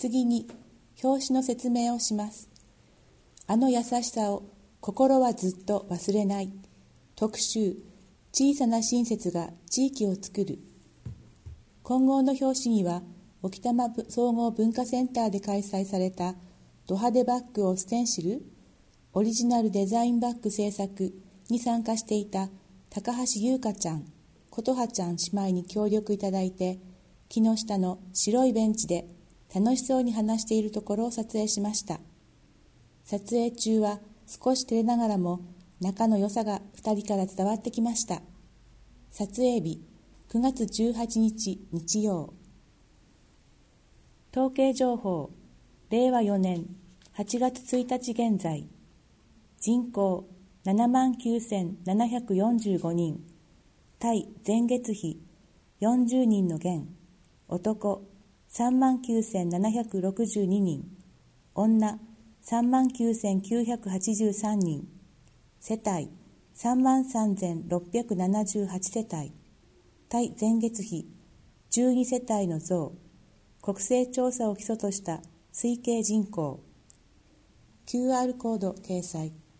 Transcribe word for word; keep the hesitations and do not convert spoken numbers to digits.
次に、表紙の説明をします。あの優しさを心はずっと忘れない。特集、小さな親切が地域を作る。混合の表紙には、沖多摩総合文化センターで開催されたド派手バッグをステンシル、オリジナルデザインバッグ制作に参加していた高橋優香ちゃん、琴葉ちゃん姉妹に協力いただいて、木の下の白いベンチで楽しそうに話しているところを撮影しました。撮影中は少し照れながらも仲の良さがふたりから伝わってきました。撮影日くがつじゅうはちにち日曜。統計情報、れいわよねんはちがつついたち現在、人口ななまんきゅうせんななひゃくよんじゅうごにん、対前月比よんじゅうにんの減、男さんまんきゅうせんななひゃくろくじゅうににん、女さんまんきゅうせんきゅうひゃくはちじゅうさんにん、世帯さんまんさんぜんろっぴゃくななじゅうはちせたい、対前月比じゅうにせたいの増、国勢調査を基礎とした推計人口、キューアール コード掲載。